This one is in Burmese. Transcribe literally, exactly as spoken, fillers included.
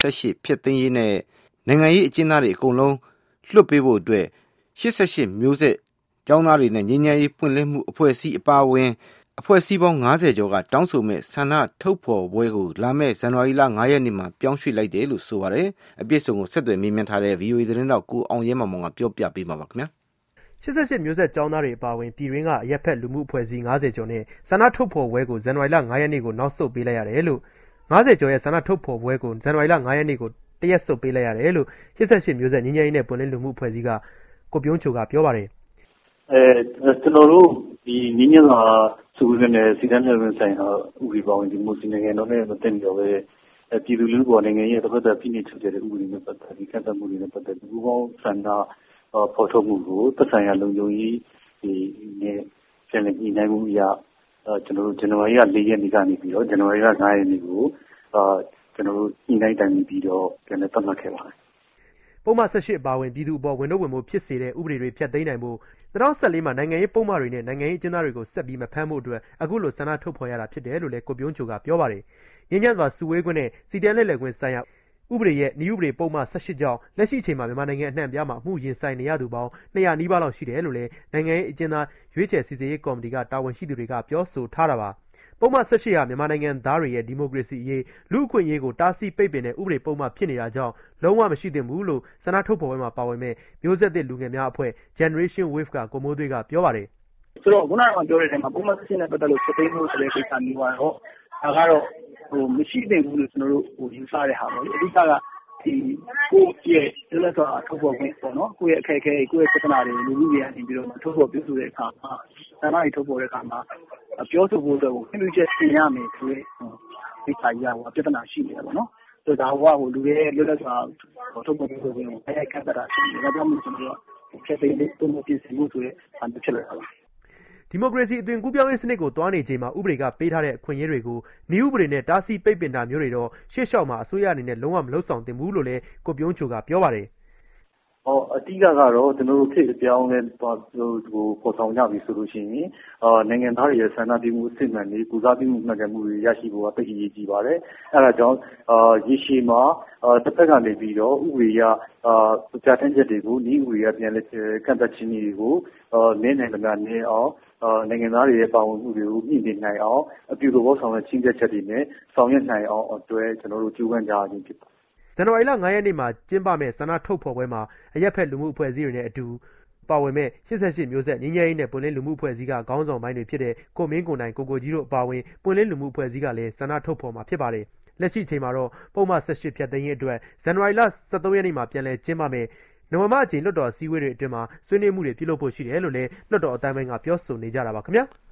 ဆက်ရှိဖြစ်သိမ်းရေးနဲ့နိုင်ငံရေးအကျဉ်းသားတွေအကုန်လုံးလွတ်ပေးဖို့အတွက်ရှစ်ဆယ့်ရှစ်မျိုးဆက်ကျောင်းသားတွေနဲ့ငြိမ်းချမ်းရေးပွင့်လင်းမှုအဖွဲ့အစည်းအပါအဝင်အဖွဲ့အစည်းပေါင်း၅၀ကျော်ကတောင်းဆိုမဲ့ဆန္ဒထုတ်ဖော်ပွဲကိုလာမယ့်ဇန်နဝါရီလ၅ရက်နေ့မှာပြောင်းရွှေ့လိုက်တယ်လို့ဆိုပါတယ်။အပြည့်စုံကိုဆက်သွယ်မေးမြန်းထားတဲ့ ဗွီအိုအေ သတင်းတောက်ကိုအောင်ရဲမောင်ကပြောပြပေးမှာပါခင်ဗျာ။ရှစ်ဆယ့်ရှစ်မျိုးဆက်ကျောင်းသားတွေအပါအဝင်ပြည်တွင်းကအရက်ဖက်လူမှုအဖွဲ့အစည်း၅၀ကျော်နဲ့ဆန္ဒထုတ်ဖော်ပွဲကိုဇန်နဝါရီလ၅ရက်နေ့ကိုနောက်ဆုတ်ပေးလိုက်ရတယ်လို့၅၀ကျော်ရဲ့ဆန္ဒထုတ်ဖော်ပွဲကိုဇန်နဝါရီလ၅ရက်နေ့ကိုတရက်ဆုတ်ပေးလိုက်ရတယ်လို့ရှစ်ဆယ့်ရှစ်မျိုးဆက်ငြိမ်းချမ်းရေးနဲ့ပွင့်လင်းလူမှုအဖွဲ့အစည်းကကိုပြုံးချိုကပြောပါတယ်။အဲကျွန်တော်တို့ဒီငင်းညလာစုဝေးနေတဲ့စီတန်းမြေဝင်ဆိုင်ဟာဥပဒေပေါင်းဒီမိုစီနိုင်ငံတော်နဲ့မတင်တော့ပဲပြည်သူလူထုပေါ်နိုင်ငံရဲ့တစ်ဖက်သက်ပြည်နေထုတ်တဲ့ဥပဒေနဲ့ပတ်သက်ပြီးကန့်သတ်မှုတွေနဲ့ပတ်သက်ပြီးဘူပေါင်းဆန္ဒပေါ်ထုတ်မှုကိုသက်ဆိုင်ရာလုံခြုံရေးဒီနဲ့ပြန်လည်ညှိနှိုင်းမှုအရကျွန်တော်တို့ဇန်နဝါရီလ၄ရက်နေ့ကနေပြီးတော့ဇန်နဝါရီလ၅ရက်နေ့ကိုအာကျွန်တော်တို့ညှိနှိုင်းတိုင်ပြီးတော့ပြန်လည်သတ်မှတ်ခဲ့ပါတယ်ပုံမှန်ဆက်ရှိအပါဝင်ပြည်သူအပေါ်ဝင်တို့ဝင်မှုဖြစ်စေတဲ့ဥပဒေတွေဖျက်သိမ်းနိုင်ဖို့၂၀၁၄မှာနိုင်ငံရေးပုံမှန်တွေနဲ့နိုင်ငံရေးအကျဉ်းသားတွေကိုဆက်ပြီးမဖမ်းဖို့အတွက်အခုလိုဆန္ဒထုတ်ဖော်ရတာဖြစ်တယ်လို့လည်းကိုပြုံးချိုကပြောပါတယ်။ငြိမ်းချမ်းစွာစုဝေးခွင့်နဲ့စီတန်းလက်လည်ခွင့်ဆိုင်ရာဥပဒေရဲ့နည်းဥပဒေပုံမှန်၁၈ကြောင်းလက်ရှိအချိန်မှာမြန်မာနိုင်ငံအနှံ့အပြားမှာအမှုရင်ဆိုင်နေရသူပေါင်း၂၀၀နီးပါးလောက်ရှိတယ်လို့လည်းနိုင်ငံရေးအကျဉ်းသားရွေးချယ်စီစစ်ရေးကော်မတီကတာဝန်ရှိသူတွေကပြောဆိုထားတာပါ။ပုံမှန်၁၈ဟာမြန်မာနိုင်ငံသားတွေရဲ့ဒီမိုကရေစီအရေးလူ့အခွင့်အရေးကိုတားဆီးပိတ်ပင်တဲ့ဥပဒေပုံမှန်ဖြစ်နေတာကြောင့်လုံးဝမရှိသင့်ဘူးလို့ဆန္ဒထုတ်ဖော်ပွဲမှာပါဝင်မဲ့မျိုးဆက်သစ်လူငယ်များအဖွဲ့ Generation Wave ကကိုမိုးသွေးကပြောပါတယ်။ဆိုတော့ခုနကပြောတဲ့အချိန်မှာပုံမှန်၁၈နဲ့ပတ်သက်လို့ဖြစ်သိမ်းမှုဆိုတဲ့ကိစ္စမျိုးကတော့ဒါကတော့ဟိုမရှိသင့်ဘူးလို့ကျွန်တော်တို့ဟိုယူဆတဲ့ဟာပေါ့လေ။အဓိကကဒီကိုယ့်ရဲ့လက်စွာထုတ်ဖော်ခွင့်ပေါ့နော်ကိုယ့်ရဲ့အခက်အခဲကိုယ့်ရဲ့ပြဿနာတွေကိုလူလူတွေကနေပြီးတော့ထုတ်ဖော်ပြောဆိုတဲ့အခါမှာဆန္ဒတွေထုတ်ဖော်တဲ့အခါမှာပြောဆိုဖို့အတွက်ကိုခွင့်ပြုချက်တင်ရမယ်ဆိုတဲ့ဒီခါကြီးကပြဿနာရှိနေတယ်ပေါ့နော်။ဆိုတော့ဒါကဟိုလူတွေရဲ့လက်စွာထုတ်ဖော်ပြောဆိုခွင့်ကိုအဲ့ကန့်သတ်တာရှိနေတယ်။ဒါကြောင့်မို့ကျွန်တော်တို့ဖြတ်သိမ်းတဲ့ပုံမှန်ပြင်ဆင်မှုဆိုတဲ့အနေနဲ့ဖြစ်လာတာပါ။ဒီမိုကရေစီအသွင်ကူးပြောင်းရေးစနစ်ကိုတွားနေချိန်မှာဥပဒေကပေးထားတဲ့အခွင့်အရေးတွေကိုနည်းဥပဒေနဲ့တားဆီးပိတ်ပင်တာမျိုးတွေတော့ရှေ့လျှောက်မှာအစိုးရအနေနဲ့လုံးဝမလုပ်ဆောင်သင့်ဘူးလို့လည်းကိုပြုံးချိုကပြောပါတယ်။ဟောအတိအကကတော့ကျွန်တော်တို့ဖြစ်အပြောင်းလဲဟိုပေါ်ဆောင်ကြပြီဆိုလို့ရှိရင်အာနိုင်ငံသားတွေရဲ့ဆန္ဒပြုမှုအစစ်အမှန်တွေပူဇော်ပြုမှုမှတ်ချက်မှုတွေရရှိဖို့ကသိအရေးကြီးပါတယ်။အဲဒါကြောင့်အာရေရှည်မှာအာတစ်ဖက်ကနေပြီးတော့ဥပဒေရအာကြာတန်းချက်တွေကိုဤဥပဒေရပြန်လဲကန့်သက်ခြင်းတွေကိုအာနည်းနိုင်မလားနည်းအောင်အာနိုင်ငံသားတွေရဲ့ပါဝင်မှုတွေကိုမြင့်တင်နိုင်အောင်အပြုသဘောဆောင်တဲ့ချင်းချက်ချက်တွေနဲ့ဆောင်ရွက်နိုင်အောင်အတွက်ကျွန်တော်တို့ကြိုးပမ်းကြရခြင်းဖြစ်ပါတယ်။ဇန်နဝါရီလ၅ရက်နေ့မှာကျင်းပမဲ့ဆန္ဒထုတ်ဖော်ပွဲမှာအရက်ဖက်လူမှုအဖွဲ့အစည်းတွေနဲ့အတူပါဝင်မဲ့ရှစ်ဆယ့်ရှစ်မျိုးဆက်ငြိမ်းချမ်းရေးနဲ့ပွင့်လင်းလူမှုအဖွဲ့အစည်းကခေါင်းဆောင်ပိုင်းတွေဖြစ်တဲ့ကိုမင်းကိုနိုင်ကိုကိုကြီးတို့အပါအဝင်ပွင့်လင်းလူမှုအဖွဲ့အစည်းကလည်းဆန္ဒထုတ်ဖော်မှာဖြစ်ပါတယ်။လက်ရှိအချိန်မှာတော့ပုံမှန်၁၈ဖြတ်သိမ်းရေးအတွက်ဇန်နဝါရီလ၁၃ရက်နေ့မှာပြန်လည်ကျင်းပမဲ့နိုဝင်ဘာအချိန်လွှတ်တော်အစည်းအဝေးတွေအတွင်းမှာဆွေးနွေးမှုတွေပြုလုပ်ဖို့ရှိတယ်လို့လည်းလွှတ်တော်အတိုင်းပိုင်းကပြောဆိုနေကြတာပါခင်ဗျာ။